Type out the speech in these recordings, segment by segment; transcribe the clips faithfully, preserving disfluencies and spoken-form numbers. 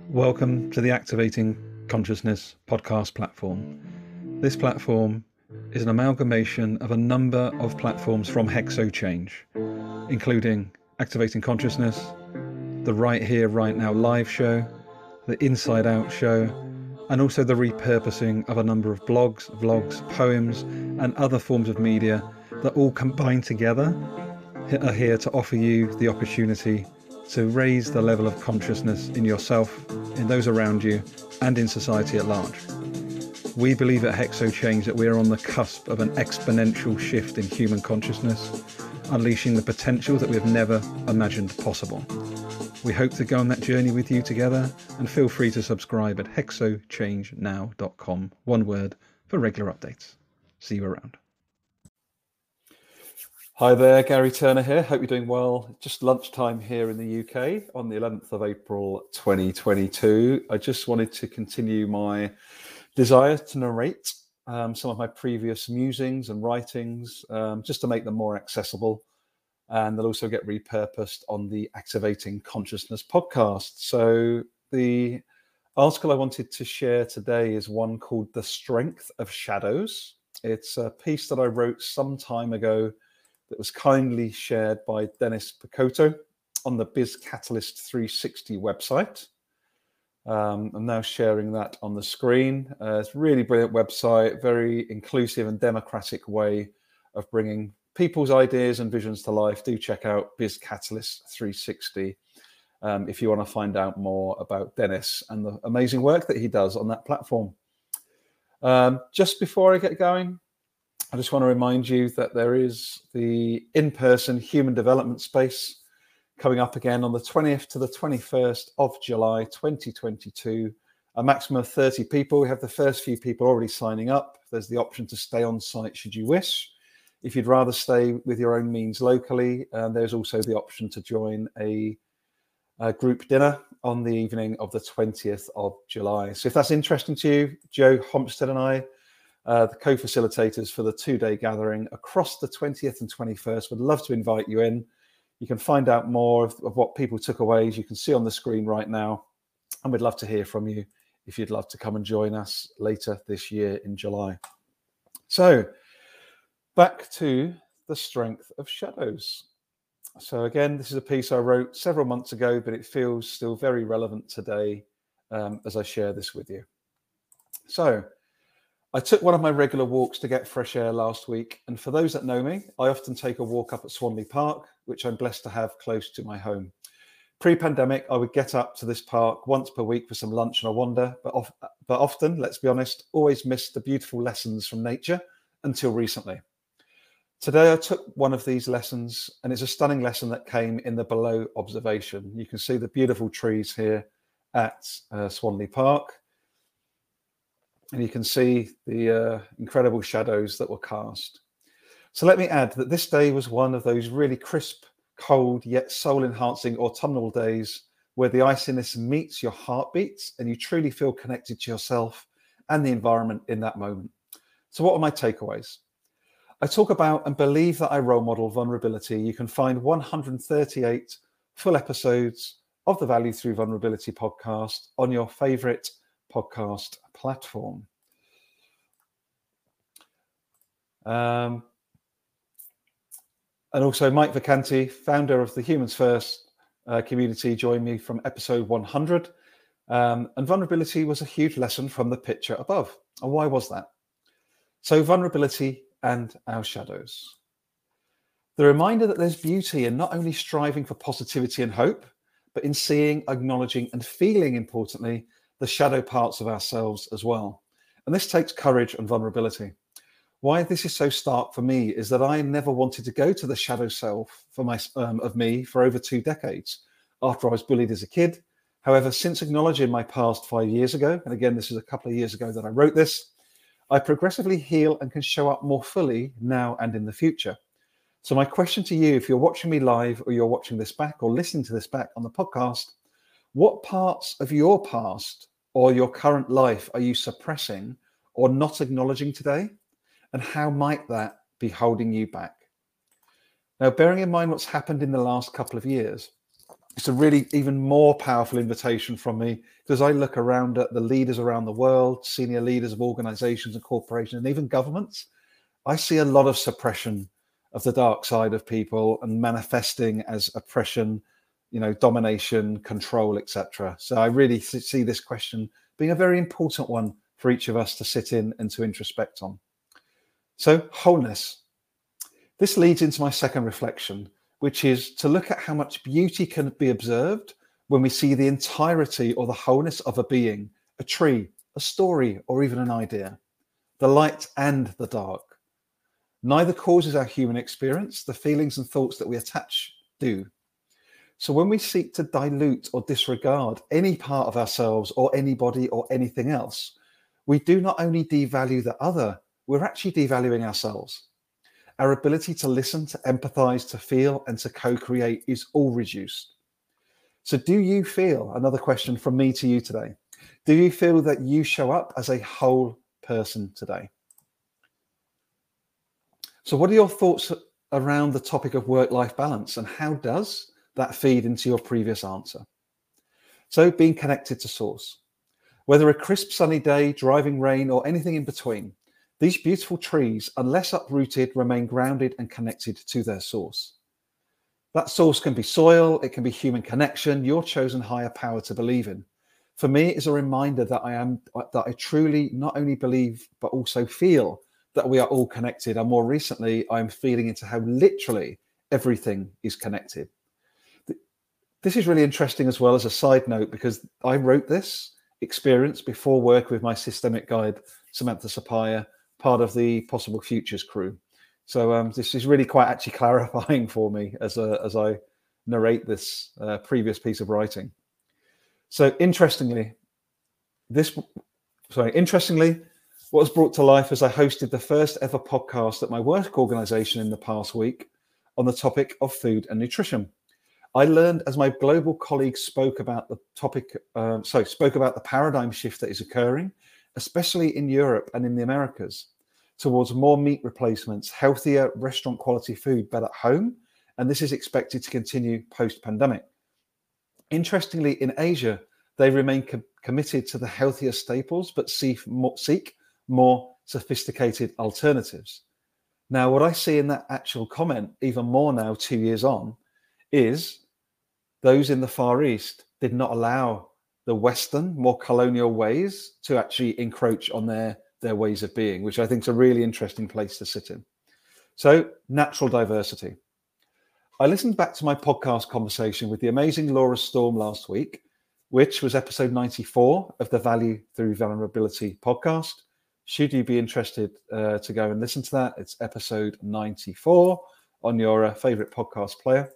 Welcome to the Activating Consciousness podcast platform. This platform is an amalgamation of a number of platforms from HexoChange, including Activating Consciousness, the Right Here, Right Now live show, the Inside Out show, and also the repurposing of a number of blogs, vlogs, poems, and other forms of media that all combine together are here to offer you the opportunity to raise the level of consciousness in yourself, in those around you, and in society at large. We believe at HexoChange that we are on the cusp of an exponential shift in human consciousness, unleashing the potential that we have never imagined possible. We hope to go on that journey with you together, and feel free to subscribe at hexo change now dot com, one word, for regular updates. See you around. Hi there, Gary Turner here. Hope you're doing well. Just lunchtime here in the U K on the eleventh of April twenty twenty-two. I just wanted to continue my desire to narrate um, some of my previous musings and writings, um, just to make them more accessible. And they'll also get repurposed on the Activating Consciousness podcast. So the article I wanted to share today is one called The Strength of Shadows. It's a piece that I wrote some time ago that was kindly shared by Dennis Picotto on the Biz Catalyst three sixty website. Um, I'm now sharing that on the screen. Uh, it's a really brilliant website, very inclusive and democratic way of bringing people's ideas and visions to life. Do check out Biz Catalyst three sixty um, if you want to find out more about Dennis and the amazing work that he does on that platform. Um, just before I get going, I just want to remind you that there is the in-person human development space coming up again on the twentieth to the twenty-first of July twenty twenty-two. A maximum of thirty people. We have the first few people already signing up. There's the option to stay on site should you wish. If you'd rather stay with your own means locally, uh, there's also the option to join a, a group dinner on the evening of the twentieth of July. So if that's interesting to you, Joe Homstead and I, Uh, the co-facilitators for the two-day gathering across the twentieth and twenty-first, would love to invite you in. You can find out more of, of what people took away, as you can see on the screen right now, and we'd love to hear from you if you'd love to come and join us later this year in July. So back to The Strength of Shadows. So again, this is a piece I wrote several months ago, but it feels still very relevant today um, as I share this with you. So I took one of my regular walks to get fresh air last week, and for those that know me, I often take a walk up at Swanley Park, which I'm blessed to have close to my home. Pre-pandemic, I would get up to this park once per week for some lunch and a wander, but, of, but often, let's be honest, always missed the beautiful lessons from nature until recently. Today, I took one of these lessons, and it's a stunning lesson that came in the below observation. You can see the beautiful trees here at uh, Swanley Park. And you can see the uh, incredible shadows that were cast. So let me add that this day was one of those really crisp, cold, yet soul-enhancing autumnal days where the iciness meets your heartbeats and you truly feel connected to yourself and the environment in that moment. So what are my takeaways? I talk about and believe that I role model vulnerability. You can find one hundred thirty-eight full episodes of the Value Through Vulnerability podcast on your favorite podcast platform. Um, and also Mike Vacanti, founder of the Humans First uh, community, joined me from episode one hundred. Um, and vulnerability was a huge lesson from the picture above. And why was that? So vulnerability and our shadows. The reminder that there's beauty in not only striving for positivity and hope, but in seeing, acknowledging, and feeling, importantly, the shadow parts of ourselves as well. And this takes courage and vulnerability. Why this is so stark for me is that I never wanted to go to the shadow self for my, um, of me for over two decades after I was bullied as a kid. However, since acknowledging my past five years ago, and again, this is a couple of years ago that I wrote this, I progressively heal and can show up more fully now and in the future. So my question to you, if you're watching me live or you're watching this back or listening to this back on the podcast, what parts of your past or your current life are you suppressing or not acknowledging today? And how might that be holding you back? Now, bearing in mind what's happened in the last couple of years, it's a really even more powerful invitation from me, because I look around at the leaders around the world, senior leaders of organizations and corporations and even governments. I see a lot of suppression of the dark side of people and manifesting as oppression, you know, domination, control, et cetera. So I really see this question being a very important one for each of us to sit in and to introspect on. So wholeness. This leads into my second reflection, which is to look at how much beauty can be observed when we see the entirety or the wholeness of a being, a tree, a story, or even an idea, the light and the dark. Neither causes our human experience. The feelings and thoughts that we attach do. So when we seek to dilute or disregard any part of ourselves or anybody or anything else, we do not only devalue the other, we're actually devaluing ourselves. Our ability to listen, to empathize, to feel, and to co-create is all reduced. So do you feel, another question from me to you today, do you feel that you show up as a whole person today? So what are your thoughts around the topic of work-life balance, and how does that feed into your previous answer? So being connected to source. Whether a crisp sunny day, driving rain, or anything in between, these beautiful trees, unless uprooted, remain grounded and connected to their source. That source can be soil, it can be human connection, your chosen higher power to believe in. For me, it's a reminder that I am that I truly not only believe, but also feel that we are all connected. And more recently, I'm feeling into how literally everything is connected. This is really interesting as well as a side note, because I wrote this experience before work with my systemic guide, Samantha Sapaya, part of the Possible Futures crew. So um, this is really quite actually clarifying for me as, a, as I narrate this uh, previous piece of writing. So interestingly, this, sorry, interestingly, what was brought to life as I hosted the first ever podcast at my work organization in the past week on the topic of food and nutrition. I learned as my global colleagues spoke about the topic, um, so spoke about the paradigm shift that is occurring, especially in Europe and in the Americas, towards more meat replacements, healthier restaurant quality food, but at home. And this is expected to continue post-pandemic. Interestingly, in Asia, they remain co- committed to the healthier staples, but seek more, seek more sophisticated alternatives. Now, what I see in that actual comment, even more now, two years on, is those in the Far East did not allow the Western, more colonial ways to actually encroach on their, their ways of being, which I think is a really interesting place to sit in. So, natural diversity. I listened back to my podcast conversation with the amazing Laura Storm last week, which was episode ninety-four of the Value Through Vulnerability podcast. Should you be interested uh, to go and listen to that, it's episode ninety-four on your uh, favorite podcast player.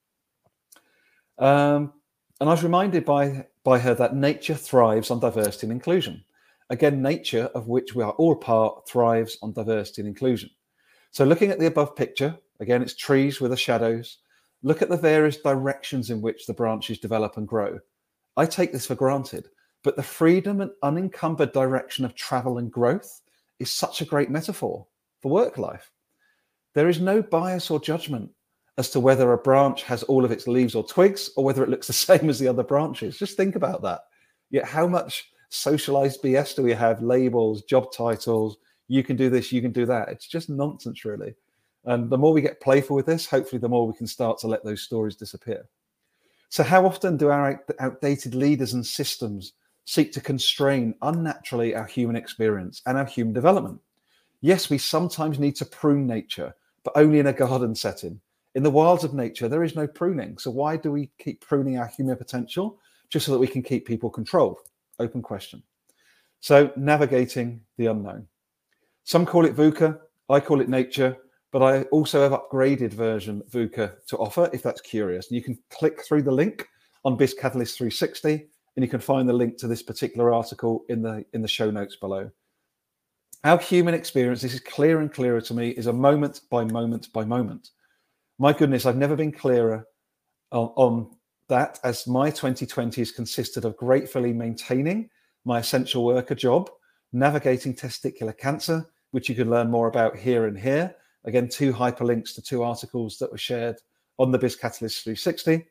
Um, and I was reminded by, by her that nature thrives on diversity and inclusion. Again, nature, of which we are all part, thrives on diversity and inclusion. So looking at the above picture, again, it's trees with the shadows. Look at the various directions in which the branches develop and grow. I take this for granted, but the freedom and unencumbered direction of travel and growth is such a great metaphor for work life. There is no bias or judgment as to whether a branch has all of its leaves or twigs or whether it looks the same as the other branches. Just think about that. Yet how much socialized B S do we have? Labels, job titles, you can do this, you can do that. It's just nonsense, really. And the more we get playful with this, hopefully the more we can start to let those stories disappear. So how often do our outdated leaders and systems seek to constrain unnaturally our human experience and our human development? Yes, we sometimes need to prune nature, but only in a garden setting. In the wilds of nature, there is no pruning. So why do we keep pruning our human potential? Just so that we can keep people controlled? Open question. So navigating the unknown. Some call it VUCA, I call it nature, but I also have upgraded version VUCA to offer if that's curious. And you can click through the link on BizCatalyst three sixty, and you can find the link to this particular article in the, in the show notes below. Our human experience, this is clearer and clearer to me, is a moment by moment by moment. My goodness, I've never been clearer on, on that, as my twenty twenties consisted of gratefully maintaining my essential worker job, navigating testicular cancer, which you can learn more about here and here. Again, two hyperlinks to two articles that were shared on the BizCatalyst three sixty.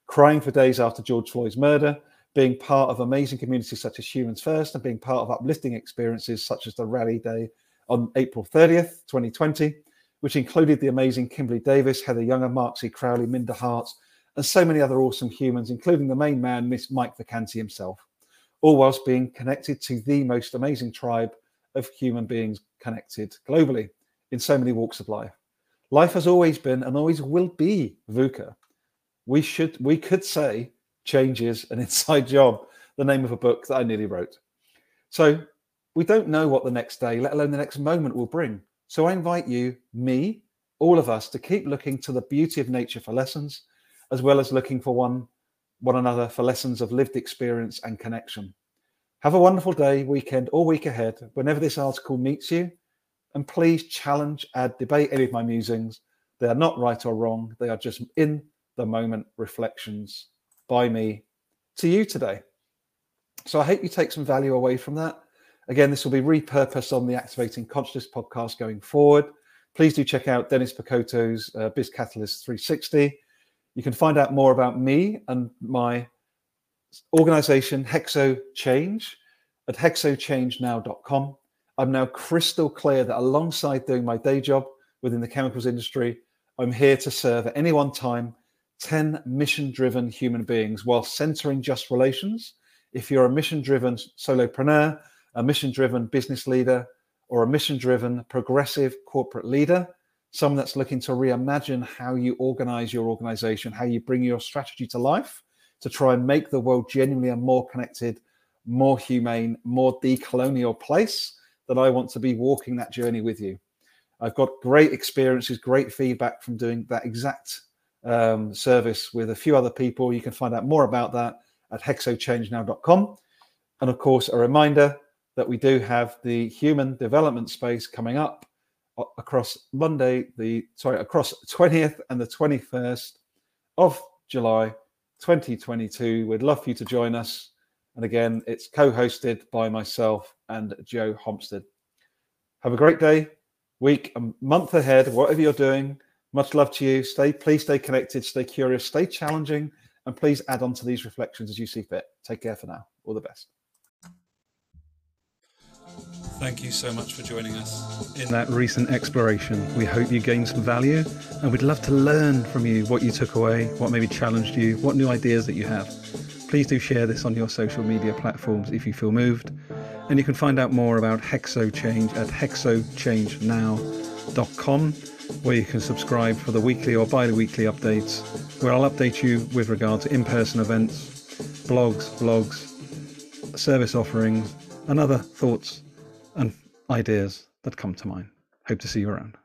crying for days after George Floyd's murder, being part of amazing communities such as Humans First, and being part of uplifting experiences such as the Rally Day on April thirtieth, twenty twenty, which included the amazing Kimberly Davis, Heather Younger, Mark C. Crowley, Minda Hart, and so many other awesome humans, including the main man, Miss Mike Vacanti himself, all whilst being connected to the most amazing tribe of human beings connected globally in so many walks of life. Life has always been and always will be VUCA. We should, we could say change is an inside job, the name of a book that I nearly wrote. So we don't know what the next day, let alone the next moment, will bring. So I invite you, me, all of us, to keep looking to the beauty of nature for lessons, as well as looking for one, one another for lessons of lived experience and connection. Have a wonderful day, weekend, or week ahead, whenever this article meets you. And please challenge, add, debate any of my musings. They are not right or wrong. They are just in the moment reflections by me to you today. So I hope you take some value away from that. Again, this will be repurposed on the Activating Consciousness podcast going forward. Please do check out Dennis Picotto's uh, Biz Catalyst three sixty. You can find out more about me and my organization, Hexo Change, at hexo change now dot com. I'm now crystal clear that alongside doing my day job within the chemicals industry, I'm here to serve at any one time ten mission-driven human beings while centering just relations. If you're a mission-driven solopreneur, a mission-driven business leader, or a mission-driven progressive corporate leader, someone that's looking to reimagine how you organize your organization, how you bring your strategy to life to try and make the world genuinely a more connected, more humane, more decolonial place, that I want to be walking that journey with you. I've got great experiences, great feedback from doing that exact um, service with a few other people. You can find out more about that at hexo change now dot com. And of course, a reminder that we do have the human development space coming up across Monday, the sorry, across twentieth and the twenty-first of July, twenty twenty-two. We'd love for you to join us. And again, it's co-hosted by myself and Joe Homstead. Have a great day, week, a month ahead, whatever you're doing. Much love to you. Stay, please stay connected, stay curious, stay challenging, and please add on to these reflections as you see fit. Take care for now. All the best. Thank you so much for joining us in that recent exploration. We hope you gained some value, and we'd love to learn from you what you took away, what maybe challenged you, what new ideas that you have. Please do share this on your social media platforms if you feel moved. And you can find out more about Hexo Change at hexo change now dot com, where you can subscribe for the weekly or bi-weekly updates, where I'll update you with regard to in-person events, blogs, vlogs, service offerings, and other thoughts and ideas that come to mind. Hope to see you around.